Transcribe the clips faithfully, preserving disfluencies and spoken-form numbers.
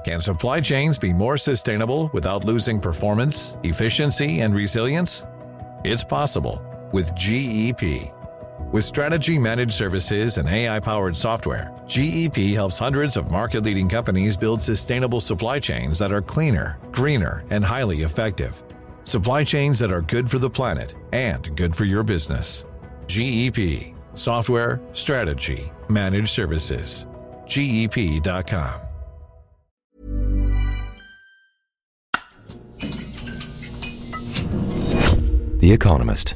Can supply chains be more sustainable without losing performance, efficiency, and resilience? It's possible with G E P. With strategy managed services and A I-powered software, G E P helps hundreds of market-leading companies build sustainable supply chains that are cleaner, greener, and highly effective. Supply chains that are good for the planet and good for your business. G E P. Software, strategy, managed services. G E P dot com. The Economist.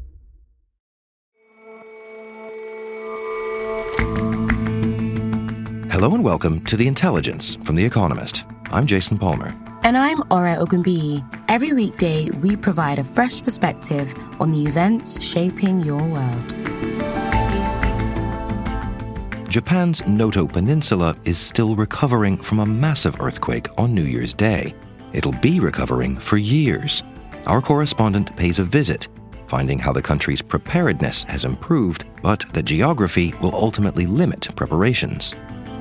Hello and welcome to The Intelligence from The Economist. I'm Jason Palmer. And I'm Ora Ogunbiyi. Every weekday, we provide a fresh perspective on the events shaping your world. Japan's Noto Peninsula is still recovering from a massive earthquake on New Year's Day. It'll be recovering for years. Our correspondent pays a visit, finding how the country's preparedness has improved, but that geography will ultimately limit preparations.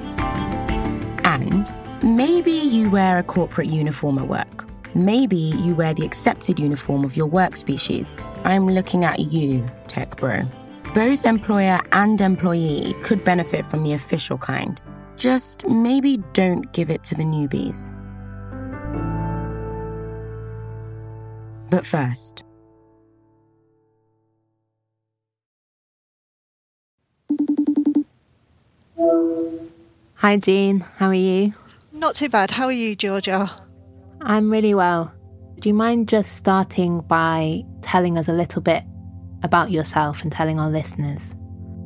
And maybe you wear a corporate uniform at work. Maybe you wear the accepted uniform of your work species. I'm looking at you, tech bro. Both employer and employee could benefit from the official kind. Just maybe don't give it to the newbies. But first, hi Jean, how are you? Not too bad. How are you, Georgia? I'm really well. Do you mind just starting by telling us a little bit about yourself and telling our listeners?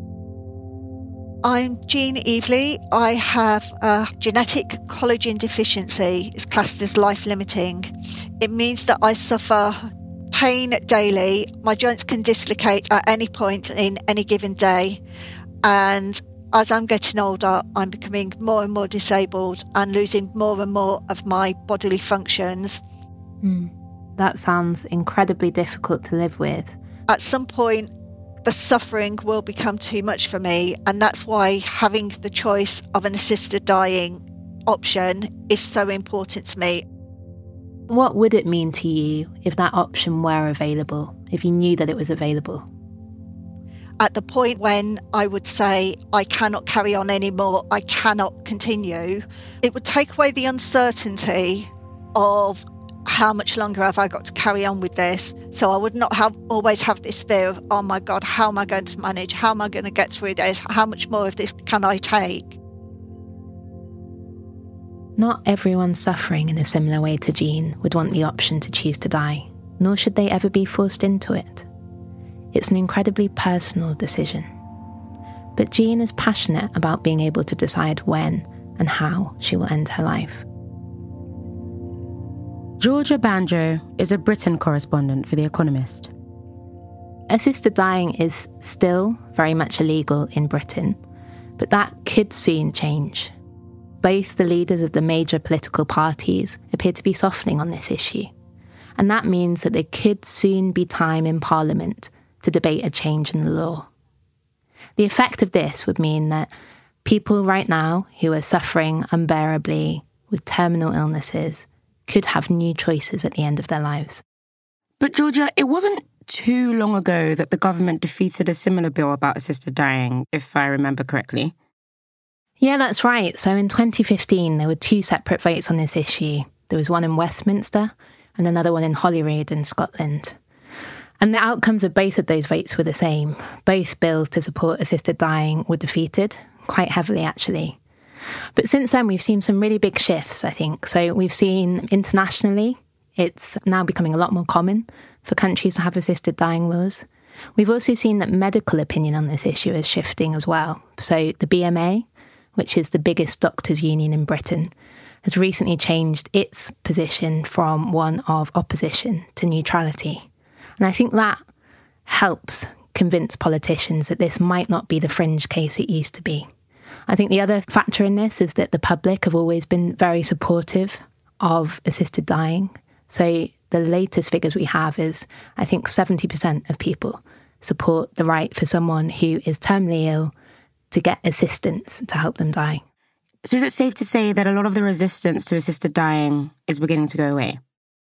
I'm Jean Evely. I have a genetic collagen deficiency. It's classed as life-limiting. It means that I suffer pain daily. My joints can dislocate at any point in any given day. And as I'm getting older, I'm becoming more and more disabled and losing more and more of my bodily functions. Mm, that sounds incredibly difficult to live with. At some point, the suffering will become too much for me, and that's why having the choice of an assisted dying option is so important to me. What would it mean to you if that option were available, if you knew that it was available? At the point when I would say, I cannot carry on anymore, I cannot continue, it would take away the uncertainty of how much longer have I got to carry on with this? So I would not have always have this fear of, oh my God, how am I going to manage? How am I going to get through this? How much more of this can I take? Not everyone suffering in a similar way to Jean would want the option to choose to die, nor should they ever be forced into it. It's an incredibly personal decision. But Jean is passionate about being able to decide when and how she will end her life. Georgia Banjo is a Britain correspondent for The Economist. Assisted dying is still very much illegal in Britain, but that could soon change. Both the leaders of the major political parties appear to be softening on this issue, and that means that there could soon be time in Parliament to debate a change in the law. The effect of this would mean that people right now who are suffering unbearably with terminal illnesses could have new choices at the end of their lives. But Georgia, it wasn't too long ago that the government defeated a similar bill about assisted dying, if I remember correctly. Yeah, that's right. So in twenty fifteen, there were two separate votes on this issue. There was one in Westminster and another one in Holyrood in Scotland. And the outcomes of both of those votes were the same. Both bills to support assisted dying were defeated, quite heavily actually. But since then, we've seen some really big shifts, I think. So we've seen internationally, it's now becoming a lot more common for countries to have assisted dying laws. We've also seen that medical opinion on this issue is shifting as well. So the B M A, which is the biggest doctors' union in Britain, has recently changed its position from one of opposition to neutrality. And I think that helps convince politicians that this might not be the fringe case it used to be. I think the other factor in this is that the public have always been very supportive of assisted dying. So the latest figures we have is, I think seventy percent of people support the right for someone who is terminally ill to get assistance to help them die. So is it safe to say that a lot of the resistance to assisted dying is beginning to go away?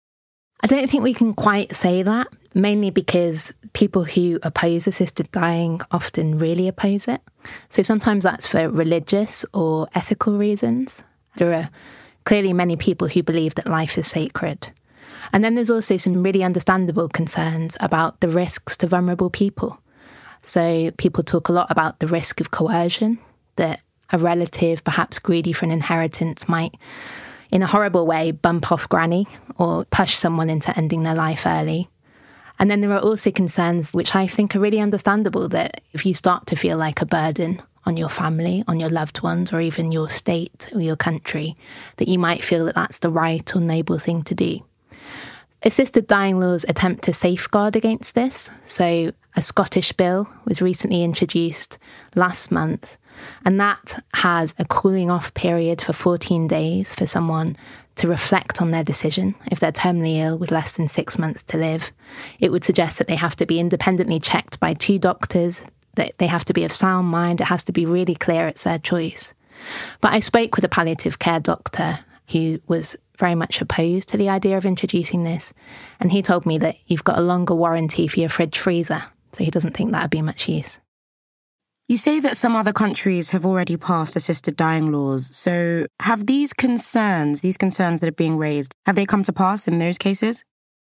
I don't think we can quite say that, mainly because people who oppose assisted dying often really oppose it. So sometimes that's for religious or ethical reasons. There are clearly many people who believe that life is sacred. And then there's also some really understandable concerns about the risks to vulnerable people. So people talk a lot about the risk of coercion, that a relative, perhaps greedy for an inheritance, might, in a horrible way, bump off granny or push someone into ending their life early. And then there are also concerns, which I think are really understandable, that if you start to feel like a burden on your family, on your loved ones, or even your state or your country, that you might feel that that's the right or noble thing to do. Assisted dying laws attempt to safeguard against this. So a Scottish bill was recently introduced last month, and that has a cooling off period for fourteen days for someone to reflect on their decision. If they're terminally ill with less than six months to live, it would suggest that they have to be independently checked by two doctors, that they have to be of sound mind. It has to be really clear it's their choice. But I spoke with a palliative care doctor who was very much opposed to the idea of introducing this, and he told me that you've got a longer warranty for your fridge freezer, so he doesn't think that would be much use. You say that some other countries have already passed assisted dying laws. So have these concerns, these concerns that are being raised, have they come to pass in those cases?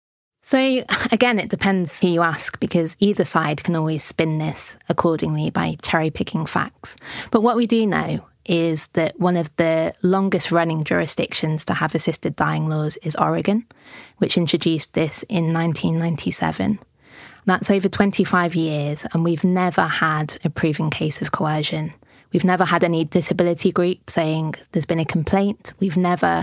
So again, it depends who you ask, because either side can always spin this accordingly by cherry-picking facts. But what we do know is that one of the longest-running jurisdictions to have assisted dying laws is Oregon, which introduced this in nineteen ninety-seven. That's over twenty-five years, and we've never had a proven case of coercion. We've never had any disability group saying there's been a complaint. We've never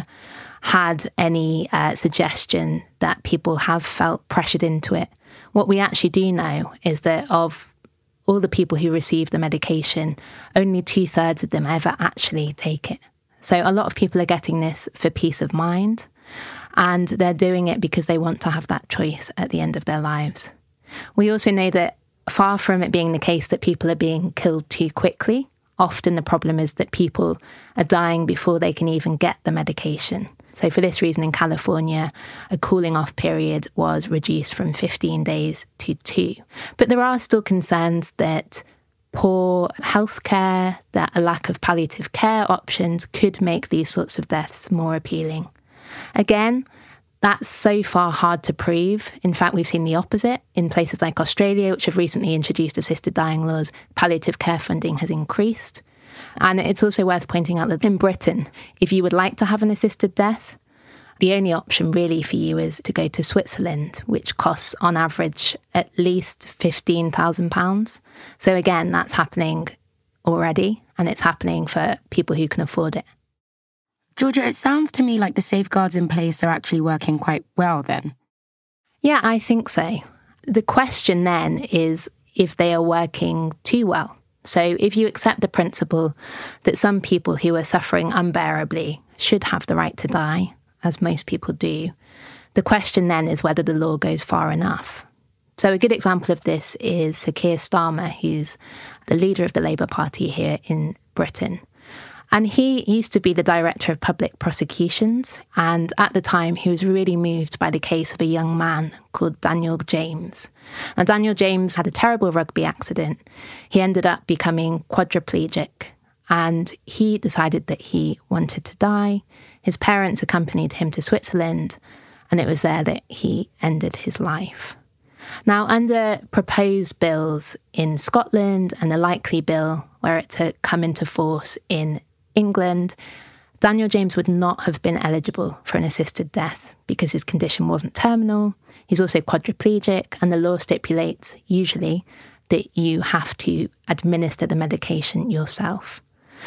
had any uh, suggestion that people have felt pressured into it. What we actually do know is that of all the people who receive the medication, only two-thirds of them ever actually take it. So a lot of people are getting this for peace of mind, and they're doing it because they want to have that choice at the end of their lives. We also know that far from it being the case that people are being killed too quickly, often the problem is that people are dying before they can even get the medication. So for this reason, in California, a cooling off period was reduced from fifteen days to two. But there are still concerns that poor healthcare, that a lack of palliative care options could make these sorts of deaths more appealing. Again, that's so far hard to prove. In fact, we've seen the opposite. In places like Australia, which have recently introduced assisted dying laws, palliative care funding has increased. And it's also worth pointing out that in Britain, if you would like to have an assisted death, the only option really for you is to go to Switzerland, which costs on average at least fifteen thousand pounds. So again, that's happening already, and it's happening for people who can afford it. Georgia, it sounds to me like the safeguards in place are actually working quite well then. Yeah, I think so. The question then is if they are working too well. So if you accept the principle that some people who are suffering unbearably should have the right to die, as most people do, the question then is whether the law goes far enough. So a good example of this is Sir Keir Starmer, who's the leader of the Labour Party here in Britain. And he used to be the Director of Public Prosecutions, and at the time he was really moved by the case of a young man called Daniel James. Now, Daniel James had a terrible rugby accident. He ended up becoming quadriplegic, and he decided that he wanted to die. His parents accompanied him to Switzerland, and it was there that he ended his life. Now, under proposed bills in Scotland and a likely bill were it to come into force in England, Daniel James would not have been eligible for an assisted death because his condition wasn't terminal. He's also quadriplegic, and the law stipulates usually that you have to administer the medication yourself.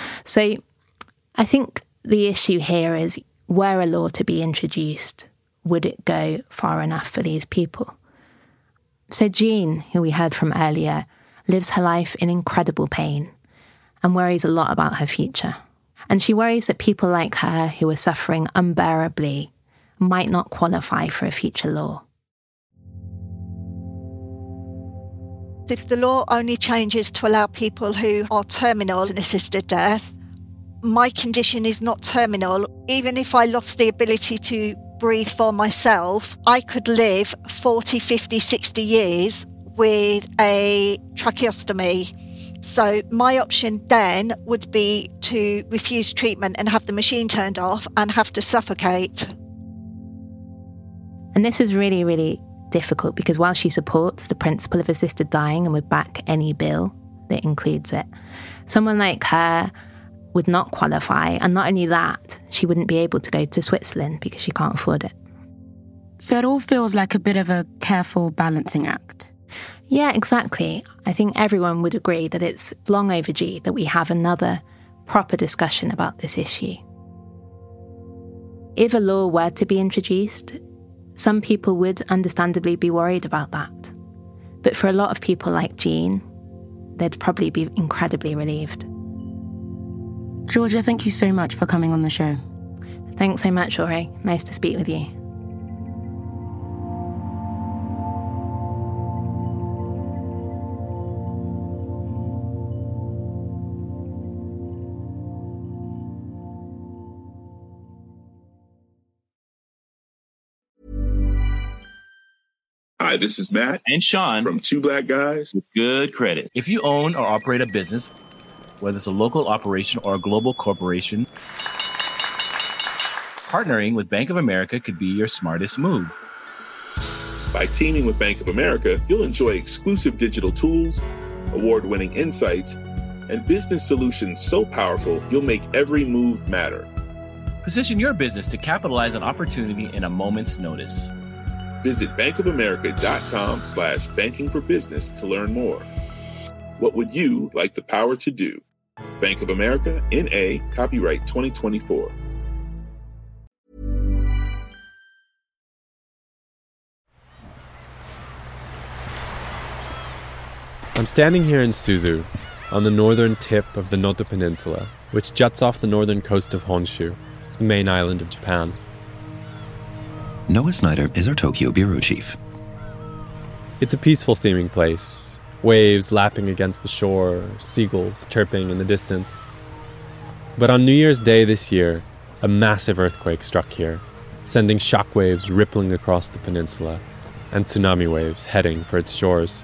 So I think the issue here is, were a law to be introduced, would it go far enough for these people? So Jean, who we heard from earlier, lives her life in incredible pain and worries a lot about her future. And she worries that people like her who are suffering unbearably might not qualify for a future law. If the law only changes to allow people who are terminal in assisted death, my condition is not terminal. Even if I lost the ability to breathe for myself, I could live forty, fifty, sixty years with a tracheostomy. So my option then would be to refuse treatment and have the machine turned off and have to suffocate. And this is really, really difficult because while she supports the principle of assisted dying and would back any bill that includes it, someone like her would not qualify. And not only that, she wouldn't be able to go to Switzerland because she can't afford it. So it all feels like a bit of a careful balancing act. Yeah, exactly. I think everyone would agree that it's long overdue that we have another proper discussion about this issue. If a law were to be introduced, some people would understandably be worried about that. But for a lot of people like Jean, they'd probably be incredibly relieved. Georgia, thank you so much for coming on the show. Thanks so much, Ore. Nice to speak with you. Hi, this is Matt and Sean from Two Black Guys with Good Credit. If you own or operate a business, whether it's a local operation or a global corporation, partnering with Bank of America could be your smartest move. By teaming with Bank of America, you'll enjoy exclusive digital tools, award-winning insights, and business solutions so powerful you'll make every move matter. Position your business to capitalize on opportunity in a moment's notice. Visit bankofamerica.com slash banking for business to learn more. What would you like the power to do? Bank of America, N A, copyright twenty twenty-four. I'm standing here in Suzu, on the northern tip of the Noto Peninsula, which juts off the northern coast of Honshu, the main island of Japan. Noah Snyder is our Tokyo bureau chief. It's a peaceful-seeming place. Waves lapping against the shore, seagulls chirping in the distance. But on New Year's Day this year, a massive earthquake struck here, sending shockwaves rippling across the peninsula and tsunami waves heading for its shores.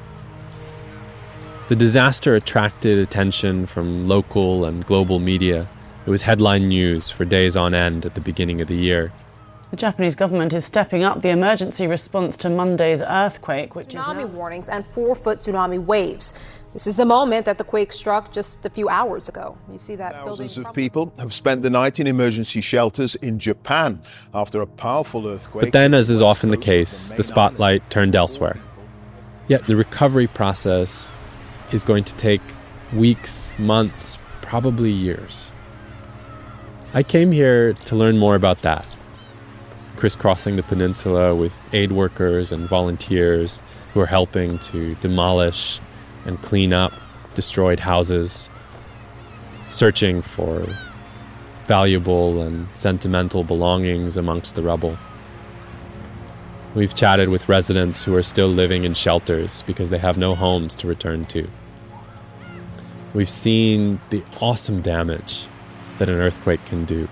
The disaster attracted attention from local and global media. It was headline news for days on end at the beginning of the year. The Japanese government is stepping up the emergency response to Monday's earthquake, which tsunami is now... warnings and four-foot tsunami waves. This is the moment that the quake struck just a few hours ago. You see that Thousands building... of people have spent the night in emergency shelters in Japan after a powerful earthquake. But then, as is often the case, the spotlight turned elsewhere. Yet the recovery process is going to take weeks, months, probably years. I came here to learn more about that, crisscrossing the peninsula with aid workers and volunteers who are helping to demolish and clean up destroyed houses, searching for valuable and sentimental belongings amongst the rubble. We've chatted with residents who are still living in shelters because they have no homes to return to. We've seen the awesome damage that an earthquake can do.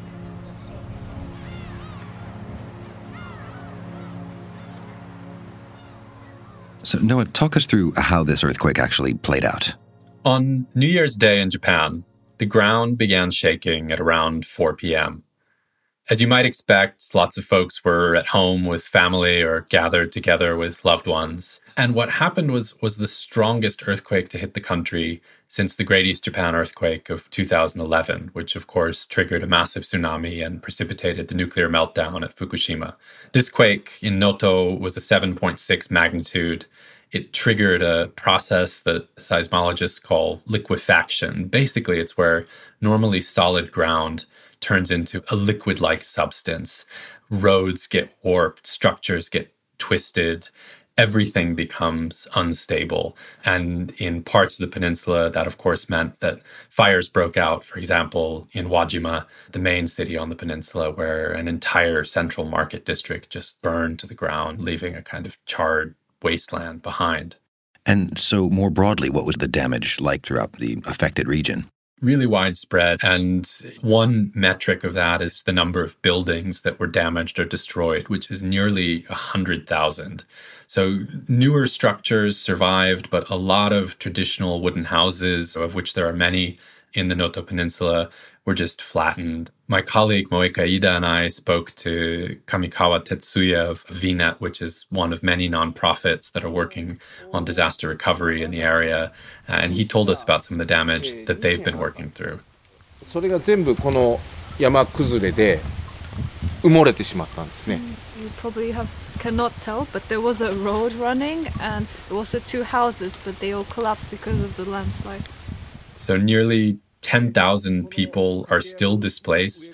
So, Noah, talk us through how this earthquake actually played out. On New Year's Day in Japan, the ground began shaking at around four p.m. As you might expect, lots of folks were at home with family or gathered together with loved ones. And what happened was, was the strongest earthquake to hit the country since the Great East Japan earthquake of two thousand eleven, which of course triggered a massive tsunami and precipitated the nuclear meltdown at Fukushima. This quake in Noto was a seven point six magnitude. It triggered a process that seismologists call liquefaction. Basically, it's where normally solid ground turns into a liquid-like substance. Roads get warped, structures get twisted, everything becomes unstable. And in parts of the peninsula, that of course meant that fires broke out, for example, in Wajima, the main city on the peninsula, where an entire central market district just burned to the ground, leaving a kind of charred wasteland behind. And so more broadly, what was the damage like throughout the affected region? really widespread. And one metric of that is the number of buildings that were damaged or destroyed, which is nearly one hundred thousand. So newer structures survived, but a lot of traditional wooden houses, of which there are many in the Noto Peninsula, were just flattened. My colleague Moeka Ida and I spoke to Kamikawa Tetsuya of V net, which is one of many nonprofits that are working on disaster recovery in the area. And he told us about some of the damage that they've been working through. それが全部この山崩れで埋もれてしまったんですね。 You probably have cannot tell, but there was a road running and there was two houses, but they all collapsed because of the landslide. So nearly ten thousand people are still displaced.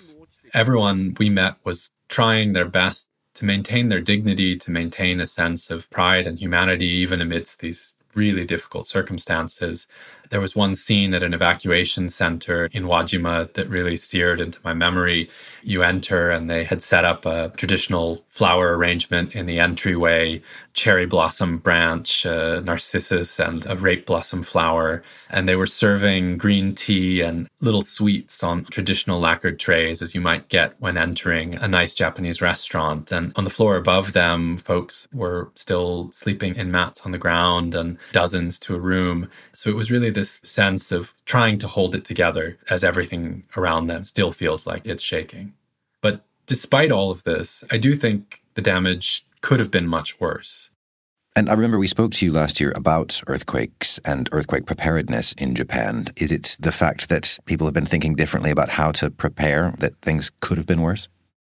Everyone we met was trying their best to maintain their dignity, to maintain a sense of pride and humanity, even amidst these really difficult circumstances. There was one scene at an evacuation center in Wajima that really seared into my memory. You enter and they had set up a traditional flower arrangement in the entryway, cherry blossom branch, uh, narcissus, and a rape blossom flower. And they were serving green tea and little sweets on traditional lacquered trays, as you might get when entering a nice Japanese restaurant. And on the floor above them, folks were still sleeping in mats on the ground and dozens to a room. So it was really this sense of trying to hold it together as everything around them still feels like it's shaking. But despite all of this, I do think the damage could have been much worse. And I remember we spoke to you last year about earthquakes and earthquake preparedness in Japan. Is it the fact that people have been thinking differently about how to prepare that things could have been worse?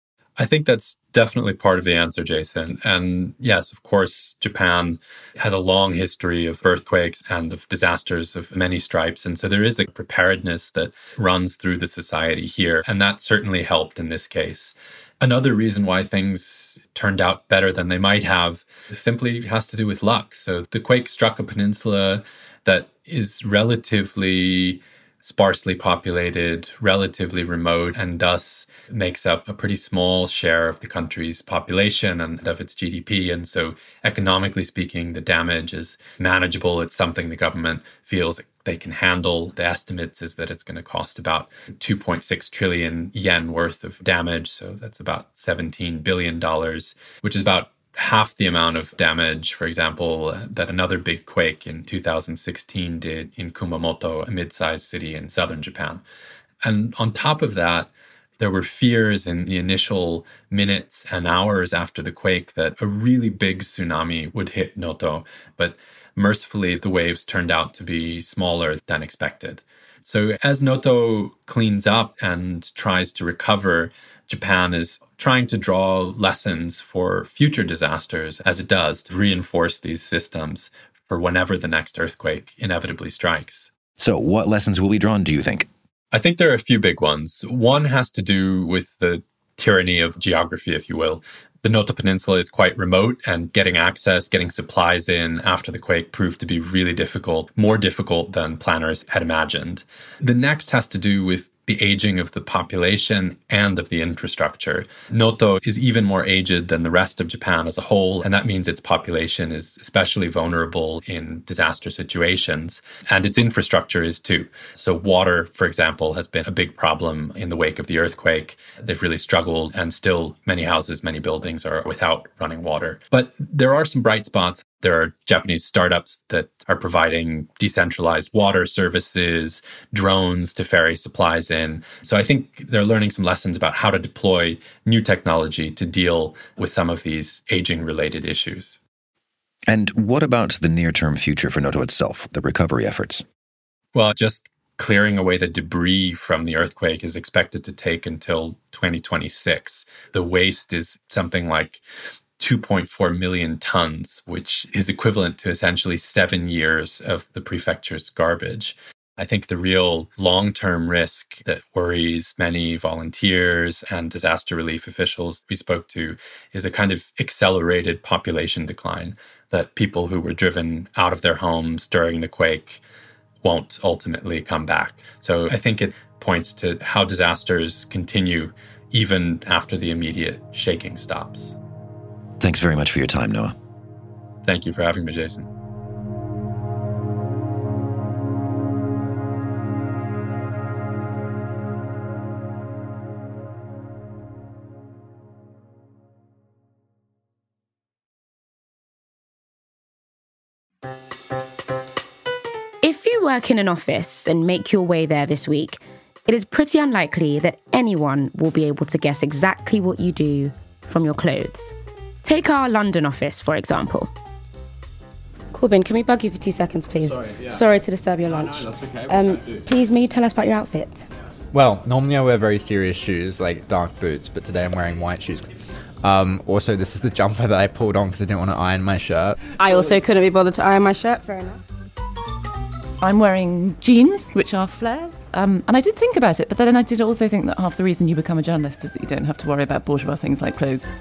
I think that's definitely part of the answer, Jason. And yes, of course, Japan has a long history of earthquakes and of disasters of many stripes. And so there is a preparedness that runs through the society here. And that certainly helped in this case. Another reason why things turned out better than they might have simply has to do with luck. So the quake struck a peninsula that is relatively sparsely populated, relatively remote, and thus makes up a pretty small share of the country's population and of its G D P. And so economically speaking, the damage is manageable. It's something the government feels they can handle. The estimates is that it's going to cost about two point six trillion yen worth of damage. So that's about seventeen billion dollars, which is about half the amount of damage, for example, that another big quake in two thousand sixteen did in Kumamoto, a mid-sized city in southern Japan. And on top of that, there were fears in the initial minutes and hours after the quake that a really big tsunami would hit Noto. But mercifully, the waves turned out to be smaller than expected. So as Noto cleans up and tries to recover, Japan is trying to draw lessons for future disasters as it does to reinforce these systems for whenever the next earthquake inevitably strikes. So what lessons will be drawn, do you think? I think there are a few big ones. One has to do with the tyranny of geography, if you will. The Noto Peninsula is quite remote, and getting access, getting supplies in after the quake proved to be really difficult, more difficult than planners had imagined. The next has to do with the aging of the population and of the infrastructure. Noto is even more aged than the rest of Japan as a whole, and that means its population is especially vulnerable in disaster situations, and its infrastructure is too. So water, for example, has been a big problem in the wake of the earthquake. They've really struggled, and still many houses, many buildings are without running water. But there are some bright spots. There are Japanese startups that are providing decentralized water services, drones to ferry supplies in. So I think they're learning some lessons about how to deploy new technology to deal with some of these aging-related issues. And what about the near-term future for Noto itself, the recovery efforts? Well, just clearing away the debris from the earthquake is expected to take until twenty twenty-six. The waste is something like two point four million tons, which is equivalent to essentially seven years of the prefecture's garbage. I think the real long-term risk that worries many volunteers and disaster relief officials we spoke to is a kind of accelerated population decline, that people who were driven out of their homes during the quake won't ultimately come back. So I think it points to how disasters continue even after the immediate shaking stops. Thanks very much for your time, Noah. Thank you for having me, Jason. If you work in an office and make your way there this week, it is pretty unlikely that anyone will be able to guess exactly what you do from your clothes. Take our London office, for example. Corbin, can we bug you for two seconds, please? Sorry, yeah. Sorry to disturb your No, lunch. no, that's okay. What Um, can I do? please, may you tell us about your outfit? Well, normally I wear very serious shoes, like dark boots, but today I'm wearing white shoes. Um, also, this is the jumper that I pulled on because I didn't want to iron my shirt. I also couldn't be bothered to iron my shirt, fair enough. I'm wearing jeans, which are flares. Um, and I did think about it, but then I did also think that half the reason you become a journalist is that you don't have to worry about bourgeois things like clothes.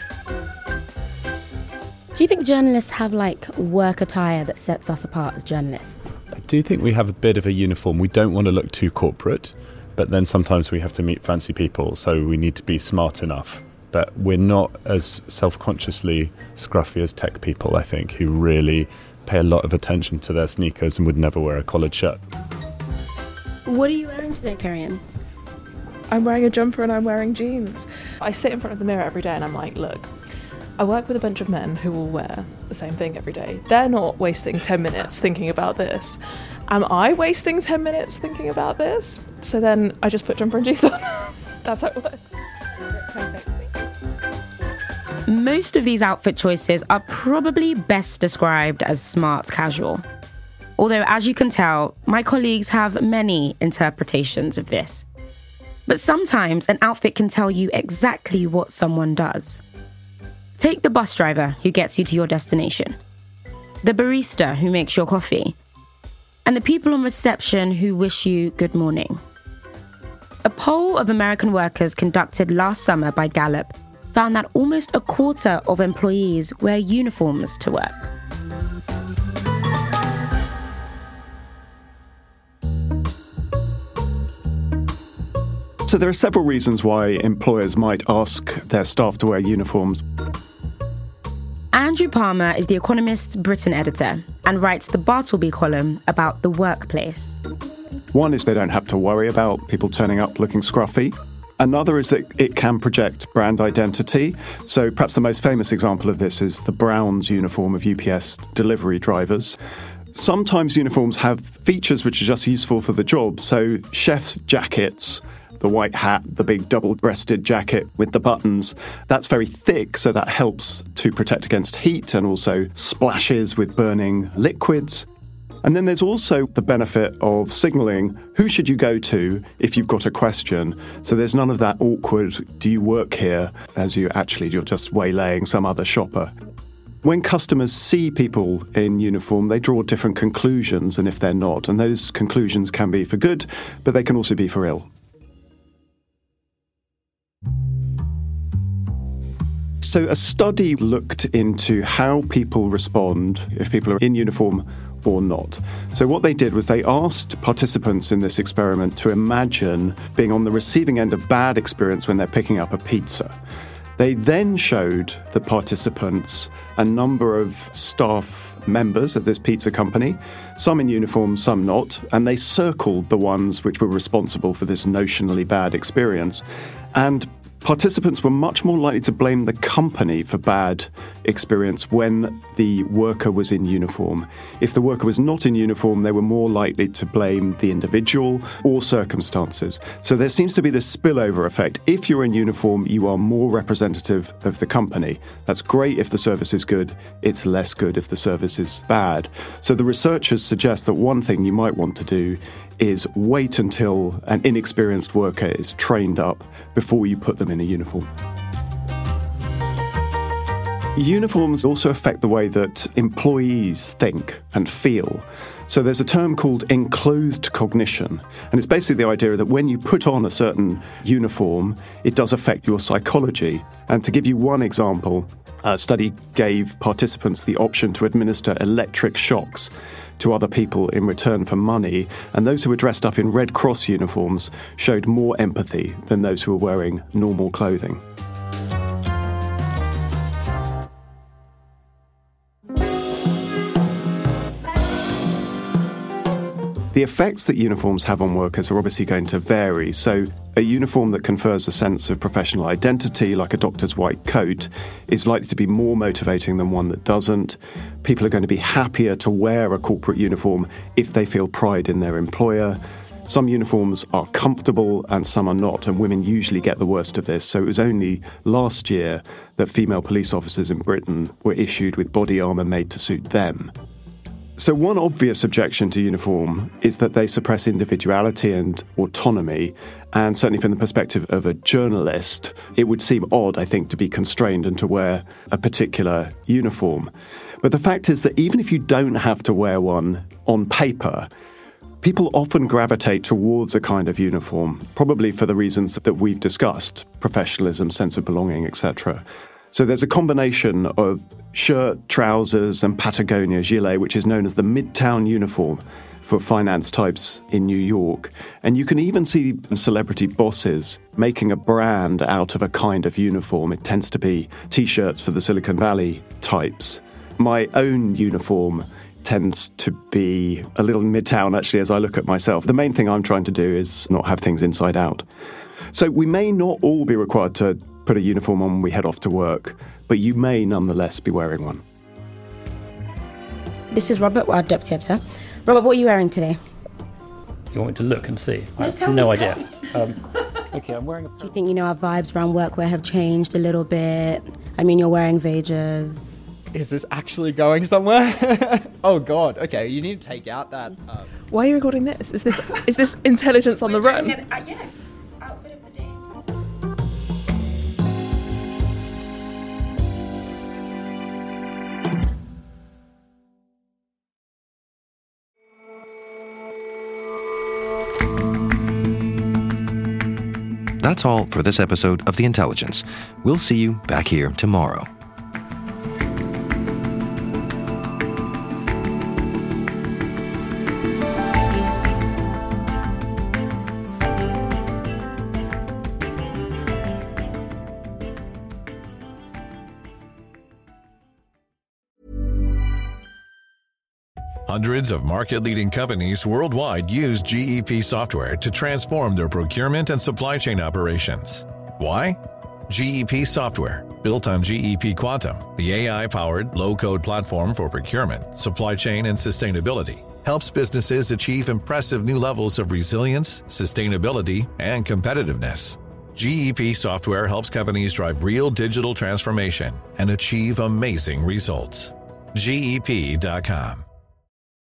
Do you think journalists have, like, work attire that sets us apart as journalists? I do think we have a bit of a uniform. We don't want to look too corporate, but then sometimes we have to meet fancy people, so we need to be smart enough. But we're not as self-consciously scruffy as tech people, I think, who really pay a lot of attention to their sneakers and would never wear a collared shirt. What are you wearing today, Karian? I'm wearing a jumper and I'm wearing jeans. I sit in front of the mirror every day and I'm like, look, I work with a bunch of men who will wear the same thing every day. They're not wasting ten minutes thinking about this. Am I wasting ten minutes thinking about this? So then I just put jumper and jeans on. That's how it works. Most of these outfit choices are probably best described as smart casual. Although, as you can tell, my colleagues have many interpretations of this. But sometimes an outfit can tell you exactly what someone does. Take the bus driver who gets you to your destination, the barista who makes your coffee, and the people on reception who wish you good morning. A poll of American workers conducted last summer by Gallup found that almost a quarter of employees wear uniforms to work. So there are several reasons why employers might ask their staff to wear uniforms. Andrew Palmer is The Economist's Britain editor and writes the Bartleby column about the workplace. One is they don't have to worry about people turning up looking scruffy. Another is that it can project brand identity. So perhaps the most famous example of this is the Browns uniform of U P S delivery drivers. Sometimes uniforms have features which are just useful for the job. So chef's jackets, the white hat, the big double-breasted jacket with the buttons, that's very thick, so that helps to protect against heat and also splashes with burning liquids. And then there's also the benefit of signalling who should you go to if you've got a question. So there's none of that awkward, do you work here, as you actually, you're just waylaying some other shopper. When customers see people in uniform, they draw different conclusions than if they're not. And those conclusions can be for good, but they can also be for ill. So a study looked into how people respond if people are in uniform or not. So what they did was they asked participants in this experiment to imagine being on the receiving end of bad experience when they're picking up a pizza. They then showed the participants a number of staff members at this pizza company, some in uniform, some not, and they circled the ones which were responsible for this notionally bad experience. And participants were much more likely to blame the company for bad experience when the worker was in uniform. If the worker was not in uniform, they were more likely to blame the individual or circumstances. So there seems to be this spillover effect. If you're in uniform, you are more representative of the company. That's great if the service is good. It's less good if the service is bad. So the researchers suggest that one thing you might want to do is wait until an inexperienced worker is trained up before you put them in a uniform. Uniforms also affect the way that employees think and feel. So there's a term called enclosed cognition, and it's basically the idea that when you put on a certain uniform, it does affect your psychology. And to give you one example, a study gave participants the option to administer electric shocks to other people in return for money, and those who were dressed up in Red Cross uniforms showed more empathy than those who were wearing normal clothing. The The effects that uniforms have on workers are obviously going to vary. So a uniform that confers a sense of professional identity, like a doctor's white coat, is likely to be more motivating than one that doesn't. People are going to be happier to wear a corporate uniform if they feel pride in their employer. Some uniforms are comfortable and some are not, and women usually get the worst of this. So it was only last year that female police officers in Britain were issued with body armour made to suit them. So one obvious objection to uniform is that they suppress individuality and autonomy, and certainly from the perspective of a journalist, it would seem odd, I think, to be constrained and to wear a particular uniform. But the fact is that even if you don't have to wear one on paper, people often gravitate towards a kind of uniform, probably for the reasons that we've discussed, professionalism, sense of belonging, et cetera. So there's a combination of shirt, trousers, and Patagonia gilet, which is known as the Midtown uniform for finance types in New York. And you can even see celebrity bosses making a brand out of a kind of uniform. It tends to be T-shirts for the Silicon Valley types. My own uniform tends to be a little Midtown, actually, as I look at myself. The main thing I'm trying to do is not have things inside out. So we may not all be required to put a uniform on when we head off to work, but you may nonetheless be wearing one. This is Robert, our deputy editor. Robert, what are you wearing today? You want me to look and see? No, I have tell no me, idea. tell Um, okay, I'm wearing a... Do you think, you know, our vibes around workwear have changed a little bit? I mean, you're wearing Vagers. Is this actually going somewhere? Oh God! Okay, you need to take out that. Um... Why are you recording this? Is this is this intelligence on the run? It, uh, yes. Outfit of the day. That's all for this episode of The Intelligence. We'll see you back here tomorrow. Hundreds of market-leading companies worldwide use G E P software to transform their procurement and supply chain operations. Why? G E P software, built on G E P Quantum, the A I-powered low-code platform for procurement, supply chain, and sustainability, helps businesses achieve impressive new levels of resilience, sustainability, and competitiveness. G E P software helps companies drive real digital transformation and achieve amazing results. G E P dot com